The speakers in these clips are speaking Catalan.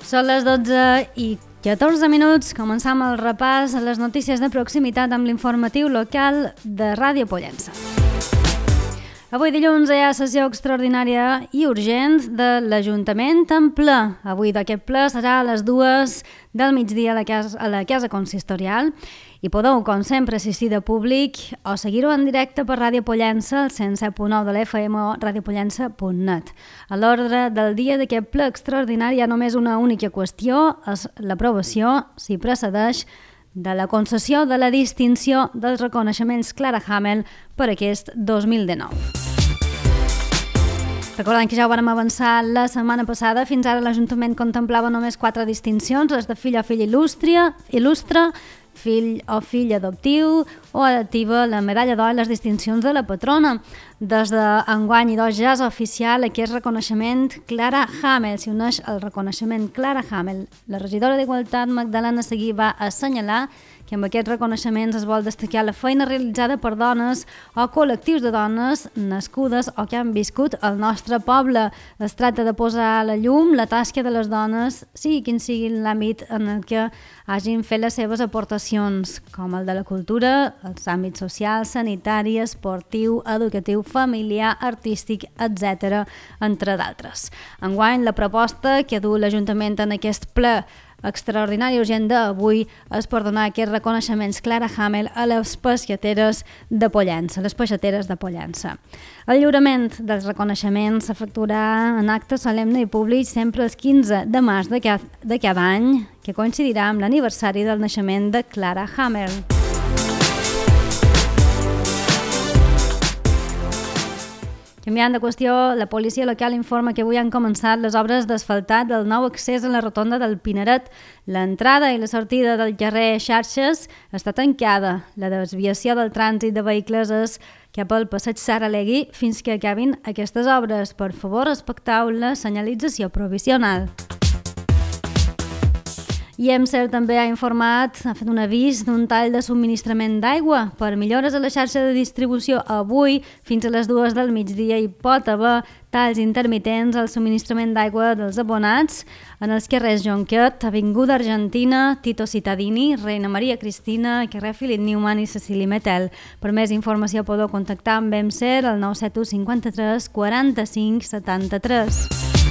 Són les 12:14 minuts. Començam el repàs a les notícies de proximitat amb l'informatiu local de Ràdio Pollença. Avui dilluns hi ha sessió extraordinària i urgent de l'Ajuntament en ple. Avui d'aquest ple serà a les 2 del migdia a la Casa Consistorial i podeu, com sempre, assistir de públic o seguir-ho en directe per Ràdio Pollença, al 107.9 de l'FM o radiopollença.net. A l'ordre del dia d'aquest ple extraordinari hi ha només una única qüestió, és l'aprovació, si precedeix, de la concessió de la distinció dels reconeixements Clara Hamel per aquest 2019. Recordant que ja ho vam avançar la setmana passada, fins ara l'Ajuntament contemplava només 4 distincions, les de fill o fill il·lustre, fill o fill adoptiu o adoptiva, la medalla d'or i les distincions de la patrona. Des d'enguany i dos ja és oficial aquest reconeixement Clara Hamel, s'hi uneix el reconeixement Clara Hamel. La regidora d'Igualtat, Magdalena Seguí, va assenyalar que amb aquests reconeixements es vol destacar la feina realitzada per dones o col·lectius de dones nascudes o que han viscut al nostre poble. Es tracta de posar a la llum la tasca de les dones, sigui quin sigui l'àmbit en el que hagin fet les seves aportacions, com el de la cultura, els àmbits socials, sanitari, esportiu, educatiu, familiar, artístic, etc., entre d'altres. Enguany, la proposta que du l'Ajuntament en aquest ple extraordinari urgent d'avui és per donar aquests reconeixements Clara Hamel a les peixateres de Pollença, El lliurament dels reconeixements s'efectuarà en acte solemne i públic sempre el 15 de març de cada any, que coincidirà amb l'aniversari del naixement de Clara Hamel. Canviant de qüestió, la policia local informa que avui han començat les obres d'asfaltat del nou accés a la rotonda del Pineret. L'entrada i la sortida del carrer Xarxes està tancada. La desviació del trànsit de vehicles és cap al passeig Saralegui fins que acabin aquestes obres. Per favor, respecteu la senyalització provisional. I EMSER també ha fet un avís d'un tall de subministrament d'aigua. Per millores a la xarxa de distribució avui, fins a les 2 del migdia, hi pot haver talls intermitents al subministrament d'aigua dels abonats en els carrers Jonquet, Avinguda Argentina, Tito Cittadini, Reina Maria Cristina, carrer Philip Newman i Cecili Metel. Per més informació podeu contactar amb EMSER al 971 53 45 73.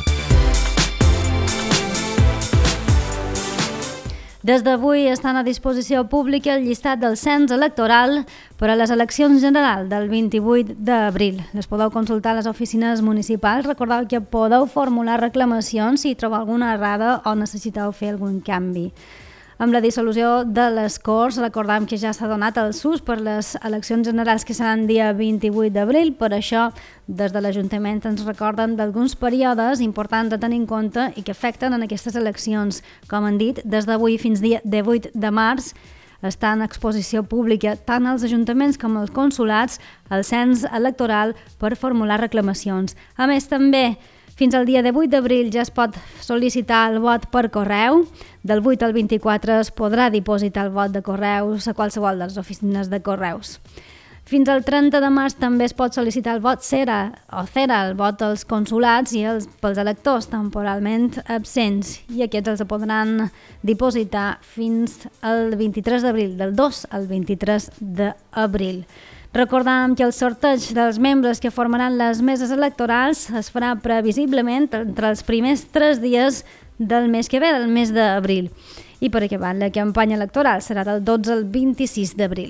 Des d'avui estan a disposició pública el llistat del cens electoral per a les eleccions generals del 28 d'abril. Les podeu consultar a les oficines municipals. Recordeu que podeu formular reclamacions si trobeu alguna errada o necessiteu fer algun canvi. Amb la dissolució de les Corts, recordem que ja s'ha donat el SUS per les eleccions generals que seran dia 28 d'abril. Per això, des de l'Ajuntament ens recorden d'alguns períodes importants a tenir en compte i que afecten en aquestes eleccions. Com han dit, des d'avui fins dia 18 de març està en exposició pública tant als ajuntaments com als consolats el cens electoral per formular reclamacions. A més, també fins al dia 18 d'abril ja es pot sol·licitar el vot per correu. Del 8 al 24 es podrà dipositar el vot de correus a qualsevol de les oficines de correus. Fins al 30 de març també es pot sol·licitar el vot CERA, el vot als consolats i pels electors temporalment absents. I aquests els podran dipositar fins al 23 d'abril, del 2 al 23 d'abril. Recordem que el sorteig dels membres que formaran les meses electorals es farà previsiblement entre els primers 3 dies del mes que ve, del mes d'abril. I per acabar, la campanya electoral serà del 12 al 26 d'abril.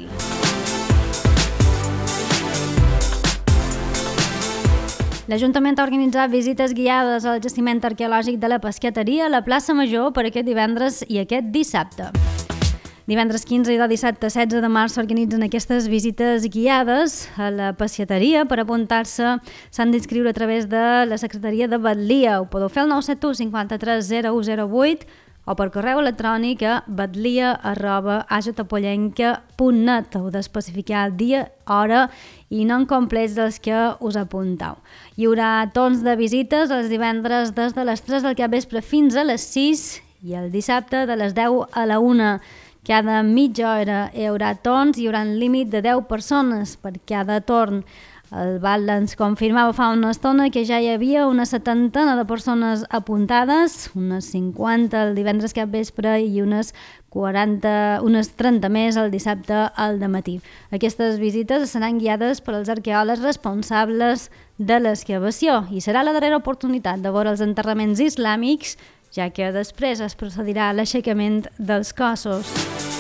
L'Ajuntament ha organitzat visites guiades al jaciment arqueològic de la Pescateria a la plaça Major per aquest divendres i aquest dissabte. Divendres 15 i de dissabte 16 de març s'organitzen aquestes visites guiades a la Pescateria. Per apuntar-se s'han d'inscriure a través de la Secretaria de Batlia. Ho podeu fer al 971 53 0108 o per correu electrònic a batlia@ajpollenca.net. Heu d'especificar el dia, hora i nom complets dels que us apunteu. Hi haurà torns de visites els divendres des de les 3 del capvespre fins a les 6 i el dissabte de les 10 a la 1. Cada mitja hora hi haurà torns i hi haurà un límit de 10 persones per cada torn. El Val ens confirmava fa una estona que ja hi havia una 70 de persones apuntades, unes 50 el divendres cap vespre i unes 30 més el dissabte al dematí. Aquestes visites seran guiades per als arqueòlegs responsables de l'excavació i serà la darrera oportunitat de veure els enterraments islàmics, ja que després es procedirà a l'aixecament dels cossos.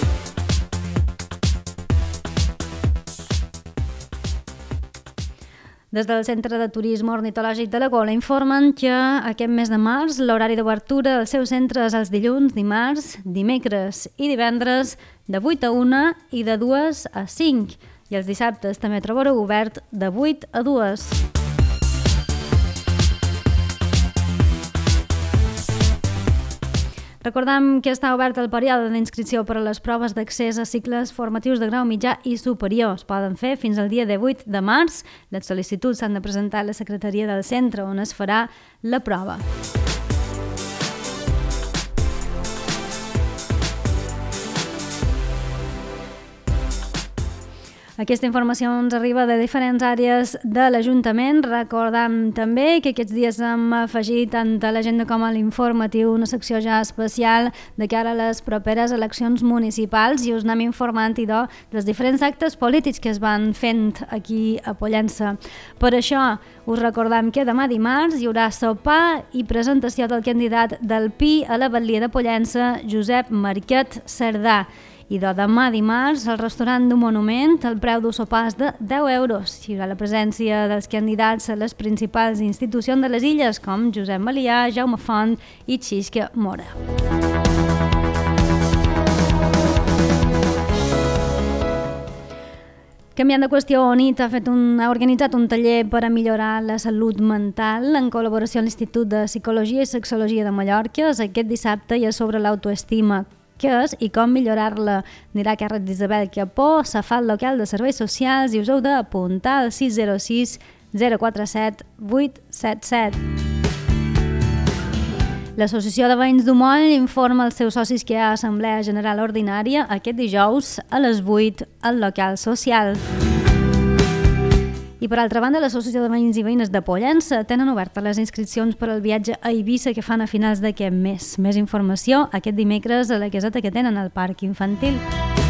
Des del Centre de Turisme Ornitològic de la Gola informen que aquest mes de març l'horari d'obertura dels seus centres els dilluns, dimarts, dimecres i divendres de 8 a 1 i de 2 a 5 i els dissabtes també trobareu obert de 8 a 2. Recordem que està obert el període d'inscripció per a les proves d'accés a cicles formatius de grau mitjà i superior. Es poden fer fins al dia 18 de març. Les sol·licituds s'han de presentar a la secretaria del centre on es farà la prova. Aquesta informació ens arriba de diferents àrees de l'Ajuntament. Recordem també que aquests dies hem afegit tant a l'agenda com a l'informatiu una secció ja especial de cara a les properes eleccions municipals i us anem informant dels diferents actes polítics que es van fent aquí a Pollença. Per això us recordem que demà dimarts hi haurà sopar i presentació del candidat del PI a la Batllia de Pollença, Josep Marquet Cerdà. I demà dimarts, al restaurant du Monument, el preu d'un sopar és de 10 euros. Hi haurà la presència dels candidats a les principals institucions de les illes, com Josep Malià, Jaume Font i Xisca Mora. Canviant de qüestió, ONIT ha organitzat un taller per a millorar la salut mental en col·laboració amb l'Institut de Psicologia i Sexologia de Mallorca. Aquest dissabte i és sobre l'autoestima, què és i com millorar-la. Anirà a càrrec d'Isabel Capó, Safat Local de Serveis Socials, i us heu d'apuntar al 606 047 877. L'Associació de Veïns d'Umoll informa als seus socis que hi ha Assemblea General Ordinària aquest dijous a les 8 al local social. I per altra banda, l'Associació de Veïns i Veïnes de Pollença tenen obertes les inscripcions per al viatge a Eivissa que fan a finals d'aquest mes. Més informació aquest dimecres a la caseta que tenen al Parc Infantil.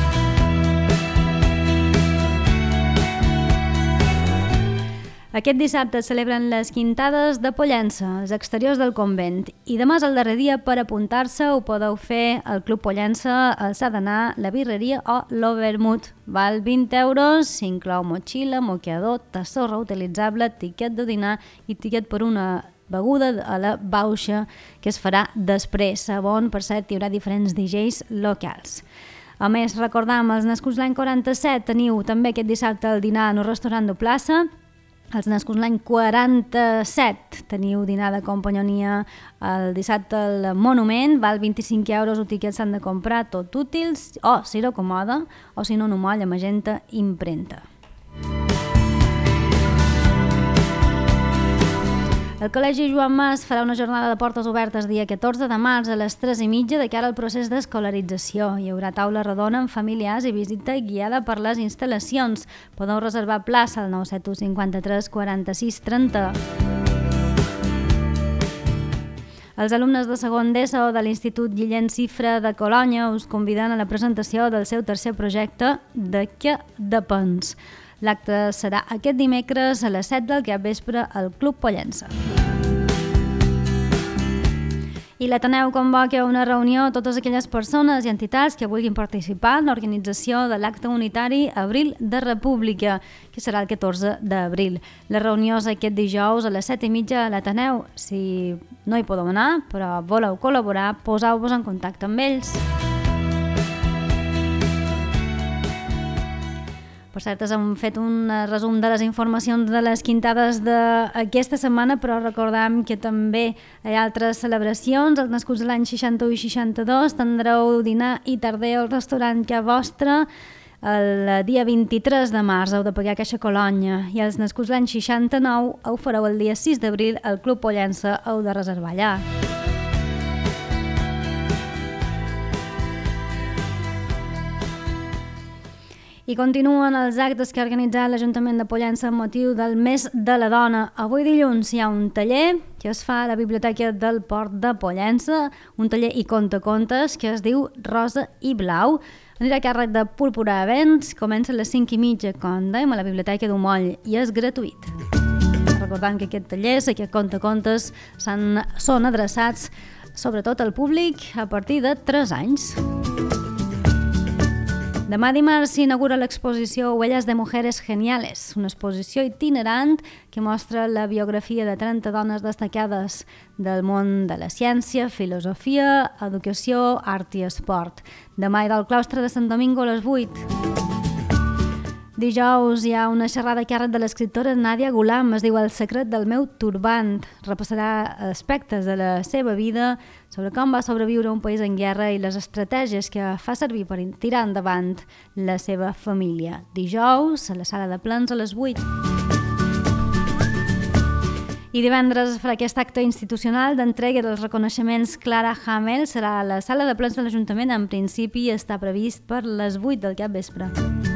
Aquest dissabte es celebren les Quintades de Pollença, els exteriors del convent, i demà és el darrer dia per apuntar-se. Ho podeu fer al Club Pollença, al Sadanar, la Birreria o l'Overmut. Val 20 euros, s'inclou motxilla, moqueador, tassó reutilitzable, tiquet de dinar i tiquet per una beguda a la bauxa que es farà després. On, per cert, hi haurà diferents DJs locals. A més, recordam, els nascuts l'any 47 teniu també aquest dissabte el dinar en un restaurant de plaça. Els nascuts l'any 47 teniu dinar de companyonia el dissabte al Monument, val 25 euros, els tiquets s'han de comprar tot útils, o si era còmode, o si no, un moll, magenta, impremta. El Col·legi Joan Mas farà una jornada de portes obertes dia 14 de març a les 3:30 de cara al procés d'escolarització. Hi haurà taula rodona amb familiars i visita guiada per les instal·lacions. Podeu reservar plaça al 971 53 46 30. Els alumnes de segon d'ESO de l'Institut Guillem Cifra de Colònia us conviden a la presentació del seu tercer projecte De què depens? L'acte serà aquest dimecres a les 7 del capvespre al Club Pollença. I l'Ateneu convoca una reunió a totes aquelles persones i entitats que vulguin participar en l'organització de l'acte unitari Abril de República, que serà el 14 d'abril. La reunió és aquest dijous a les 7:30 a l'Ateneu. Si no hi podeu anar, però voleu col·laborar, poseu-vos en contacte amb ells. Per cert, hem fet un resum de les informacions de les quintades d'aquesta setmana, però recordem que també hi ha altres celebracions. Els nascuts de l'any 61 i 62 tindreu dinar i tarder al restaurant Ca Vostra. El dia 23 de març heu de pagar Caixa Colònia i els nascuts l'any 69 ho fareu el dia 6 d'abril al Club Pollença, heu de reservar allà. I continuen els actes que ha organitzat l'Ajuntament de Pollença amb motiu del mes de la dona. Avui dilluns hi ha un taller que es fa a la Biblioteca del Port de Pollença, un taller i contes que es diu Rosa i Blau. Anirà a càrrec de Púrpura Events, comença a les 5:30, com dèiem, a la Biblioteca d'Umoll, i és gratuït. Recordant que aquest taller, aquest contes, són adreçats sobretot al públic a partir de 3 anys. Demà dimarts s'inaugura l'exposició Huellas de Mujeres Geniales, una exposició itinerant que mostra la biografia de 30 dones destacades del món de la ciència, filosofia, educació, art i esport. Demà hi ha al claustre de Sant Domingo a les 8. Dijous hi ha una xerrada a càrrec de l'escriptora Nàdia Gulam, es diu El secret del meu turbant. Repassarà aspectes de la seva vida sobre com va sobreviure un país en guerra i les estratègies que fa servir per tirar endavant la seva família. Dijous, a la sala de plens a les 8. I divendres es farà aquest acte institucional d'entrega dels reconeixements Clara Hamel. Serà a la sala de plens de l'Ajuntament. En principi està previst per les 8 del capvespre.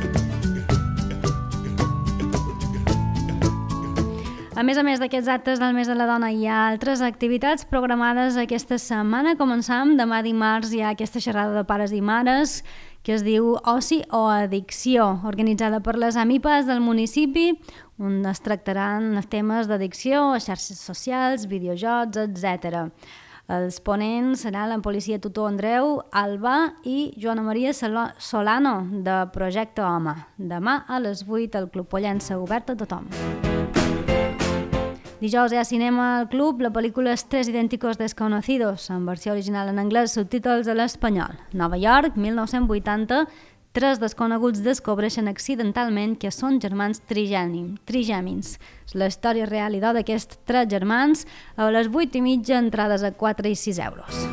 A més d'aquests actes del mes de la dona, hi ha altres activitats programades aquesta setmana. Començam, demà dimarts hi ha aquesta xerrada de pares i mares que es diu Oci o Addicció, organitzada per les AMIPAs del municipi, on es tractaran temes d'addicció, xarxes socials, videojocs, etc. Els ponents seran la policia tutor Andreu Alba i Joana Maria Solano, de Projecte Home. Demà a les 8 al Club Pollença, obert a tothom. Dijous hi ha cinema al club, la pel·lícula Tres idénticos desconocidos, en versió original en anglès, subtítols a l'espanyol. Nova York, 1980, 3 desconeguts descobreixen accidentalment que són germans trigèmins. És la història real i d'aquests 3 germans, a les 8:30, entrades a 4 i 6 euros.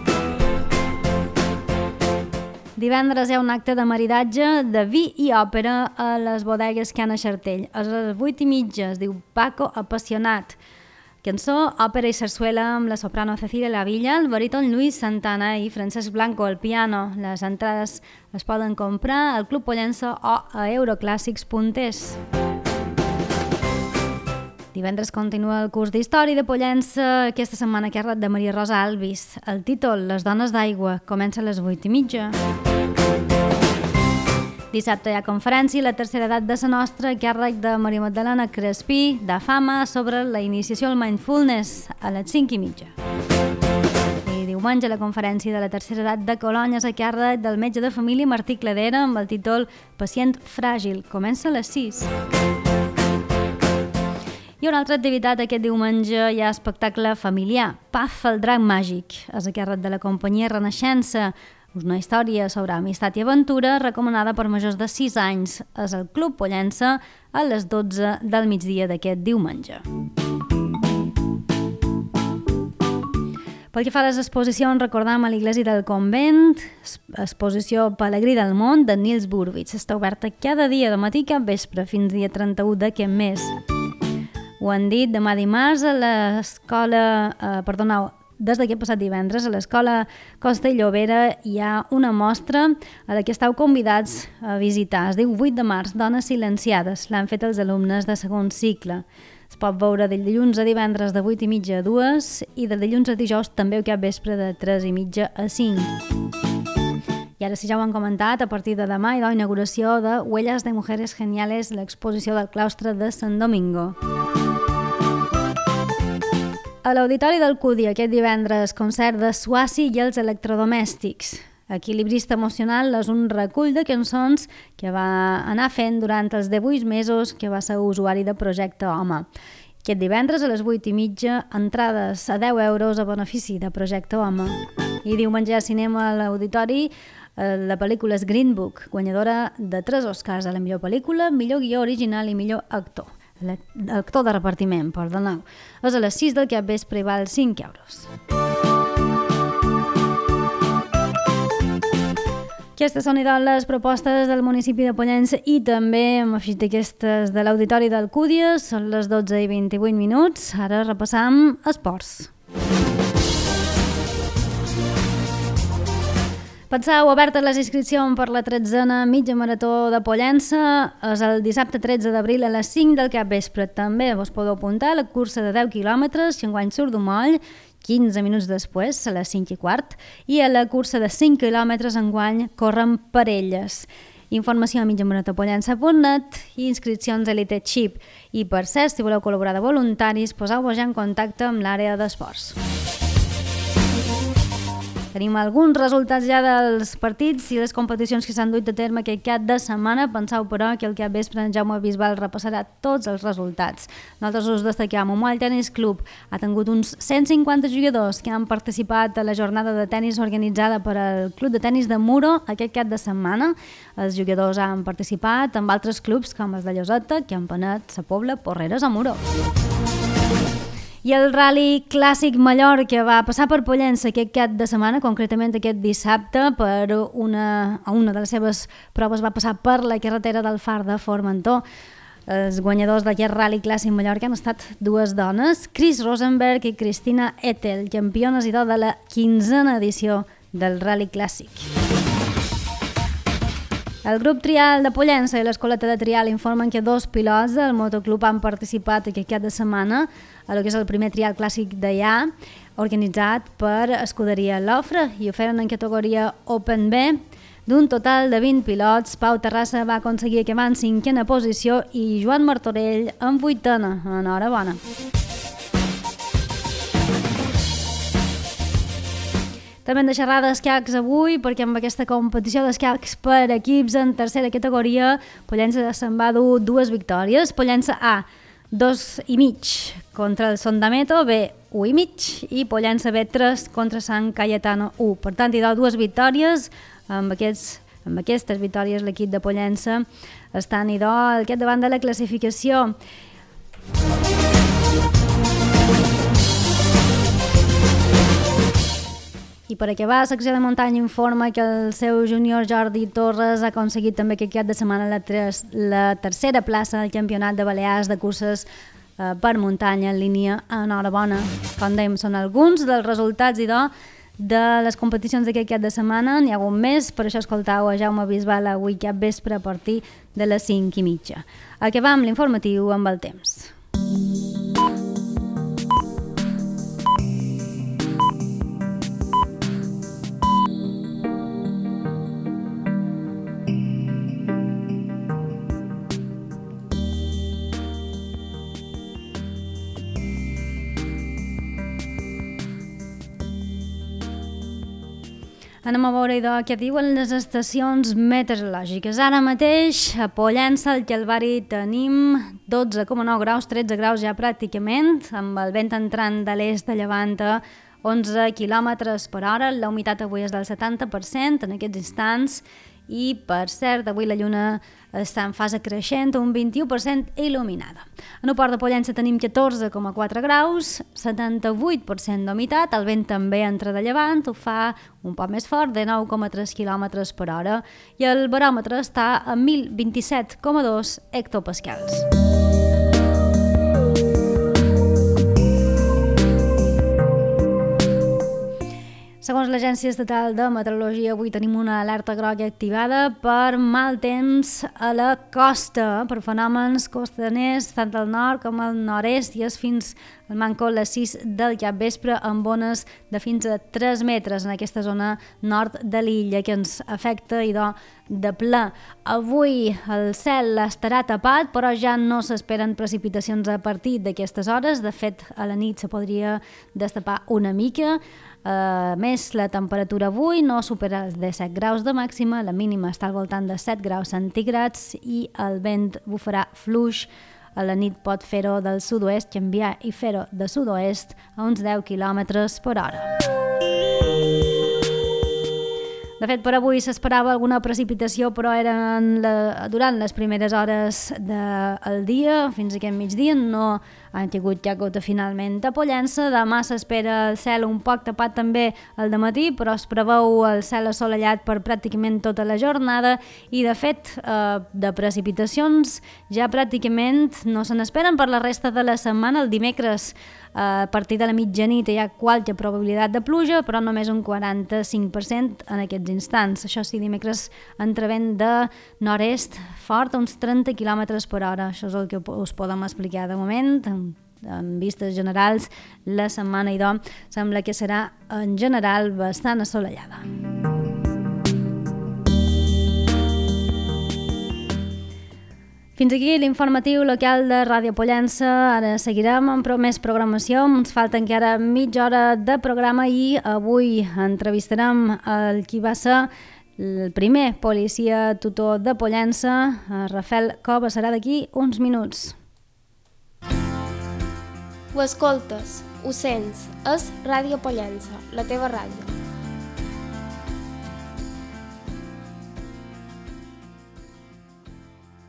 Divendres hi ha un acte de maridatge de vi i òpera a les bodegues Cana Xartell. A les 8:30 es diu Paco Apassionat. Cançó, òpera i sarsuela amb la soprano Cecilia Lavilla, el baríton Lluís Santana i Francesc Blanco al piano. Les entrades es poden comprar al Club Pollença o a euroclàssics.es. Divendres continua el curs d'Història de Pollença, aquesta setmana a càrrec de Maria Rosa Alvis. El títol, Les dones d'aigua, comença a les 8:30. Dissabte hi ha conferència La tercera edat de sa nostra, a càrrec de Maria Magdalena Crespí, de Fama, sobre la iniciació al mindfulness, a les 5:30. I diumenge la conferència de la tercera edat de Colònies, a càrrec del metge de família Martí Cladera, amb el títol Pacient fràgil, comença a les 6. Hi ha una altra activitat aquest diumenge, hi ha espectacle familiar, Paf el drac màgic, és a càrrec de la companyia Renaixença, una història sobre amistat i aventura recomanada per majors de 6 anys. És al Club Pollença a les 12 del migdia d'aquest diumenge. Pel que fa a les exposicions, recordam a l'Iglésia del Convent, exposició Pelegrí del Món de Nils Burbitz. Està oberta cada dia de matí cap vespre fins dia 31 d'aquest mes. Ho han dit, demà dimarts a l'escola, des d'aquest passat divendres a l'Escola Costa i Llobera hi ha una mostra a la que esteu convidats a visitar. Es diu 8 de març, Dones silenciades. L'han fet els alumnes de segon cicle. Es pot veure de dilluns a divendres de 8:30 a 2 i de dilluns a dijous també cap vespre de 3:30 a 5. I ara, si ja ho han comentat, a partir de demà hi ha la inauguració de Huellas de Mujeres Geniales, l'exposició del claustre de Sant Domingo. A l'Auditori del Cudi, aquest divendres, concert de Suassi i els electrodomèstics. Equilibrista emocional és un recull de cançons que va anar fent durant els 18 mesos que va ser usuari de Projecte Home. Aquest divendres a les 8:30, entrades a 10 euros a benefici de Projecte Home. I diumenge a cinema a l'Auditori, la pel·lícula és Green Book, guanyadora de 3 Oscars a la millor pel·lícula, millor guió original i millor actor. L'actor de repartiment, perdoneu. És a les 6 del capvespre i val 5 euros. Aquestes són les propostes del municipi de Pollença i també hem afegit aquestes de l'Auditori d'Alcúdia. Són les 12:28 minuts. Ara repassam esports. Penseu, obertes les inscripcions per la 13a mitja marató de Pollença. És el dissabte 13 d'abril a les 5 del capvespre. També vos podeu apuntar a la cursa de 10 quilòmetres, que enguany surt d'Umoll, 15 minuts després, a les 5:15, i a la cursa de 5 quilòmetres enguany corren parelles. Informació a mitjamaratopollença.net i inscripcions a Elite Chip. I per cert, si voleu col·laborar de voluntaris, poseu-vos ja en contacte amb l'àrea d'esports. Tenim alguns resultats ja dels partits i les competicions que s'han duit a terme aquest cap de setmana. Penseu, però, que el capvespre en Jaume Bisbal repassarà tots els resultats. Nosaltres us destaquem. Umoll Tenis Club ha tingut uns 150 jugadors que han participat a la jornada de tenis organitzada per al Club de Tenis de Muro aquest cap de setmana. Els jugadors han participat amb altres clubs com els de Lloseta, Campanet, Sa Pobla, Porreres o Muro. I el Rally Clàssic Mallorca va passar per Pollença aquest cap de setmana, concretament aquest dissabte, per una de les seves proves va passar per la carretera del Far de Formentor. Els guanyadors d'aquest Rally Clàssic Mallorca han estat dues dones, Chris Rosenberg i Cristina Ethel, campiones i de la 15a edició del Rally Clàssic. El grup trial de Pollença i l'escoleta de trial informen que dos pilots del motoclub han participat aquest cap de setmana a lo que és el primer trial clàssic d'allà, organitzat per Escuderia Lofre, i ho feren en categoria Open B. D'un total de 20 pilots, Pau Terrassa va aconseguir acabar en 5a posició i Joan Martorell en 8a. Enhorabona. També hem de xerrar d'escacs avui, perquè amb aquesta competició d'escacs per equips en tercera categoria, Pollença se'n va dur dues victòries. Pollença A, 2,5 contra el Sondameto, B, 1,5 i Pollença B, 3 contra Sant Cayetano, 1. Per tant, hi ha dues victòries. Amb aquestes victòries l'equip de Pollença està en idò al capdavant de la classificació. I per acabar, la secció de muntanya informa que el seu júnior Jordi Torres ha aconseguit també aquest cap de setmana la tercera plaça del Campionat de Balears de curses per muntanya en línia. Enhorabona. Com dèiem, són alguns dels resultats de les competicions d'aquest cap de setmana. N'hi ha hagut més, per això escoltau a Jaume Bisbal avui cap vespre a partir de les 5:30. Acabam l'informatiu amb el temps. Anem a veure què diuen les estacions meteorològiques. Ara mateix a Pollença, al Calvari, tenim 12,9 graus, 13 graus ja pràcticament, amb el vent entrant de l'est de llevant a 11 km per hora. La humitat avui és del 70% en aquests instants i, per cert, avui la lluna està en fase creixent, un 21% il·luminada. En el port de Pollença tenim 14,4 graus, 78% d'humitat, el vent també entra de llevant, ho fa un poc més fort, de 9,3 km per hora, i el baròmetre està a 1027,2 hectopascals. Segons l'Agència Estatal de Meteorologia, avui tenim una alerta groga activada per mal temps a la costa, per fenòmens costaners tant al nord com al nord-est, i és fins al manco a les 6 del capvespre amb ones de fins a 3 metres en aquesta zona nord de l'illa que ens afecta de ple. Avui el cel estarà tapat, però ja no s'esperen precipitacions a partir d'aquestes hores. De fet, a la nit se podria destapar una mica. A més, la temperatura avui no supera els 17 graus de màxima, la mínima està al voltant de 7 graus centígrads i el vent bufarà fluix. A la nit pot fer-ho del sud-oest, canviar i fer-ho de sud-oest a uns 10 km per hora. De fet, per avui s'esperava alguna precipitació, però eren durant les primeres hores del dia, fins a aquest migdia. No han tingut ja gota finalment a Pollença. Demà s'espera el cel un poc tapat també al dematí, però es preveu el cel assolellat per pràcticament tota la jornada i, de fet, de precipitacions ja pràcticament no se n'esperen per la resta de la setmana. El dimecres, a partir de la mitjanit, hi ha qualque probabilitat de pluja, però només un 45% en aquests instants. Això sí, dimecres entre vent de nord-est fort a uns 30 km per hora. Això és el que us podem explicar de moment. En vistes generals, la setmana, idò, sembla que serà en general bastant assolellada. Fins aquí l'informatiu local de Ràdio Pollença. Ara seguirem amb més programació. Ens falta encara mitja hora de programa i avui entrevistarem el qui va ser el primer policia tutor de Pollença, Rafael Cova. Serà d'aquí uns minuts. Ho escoltes, ho sents, és Ràdio Pollença, la teva ràdio.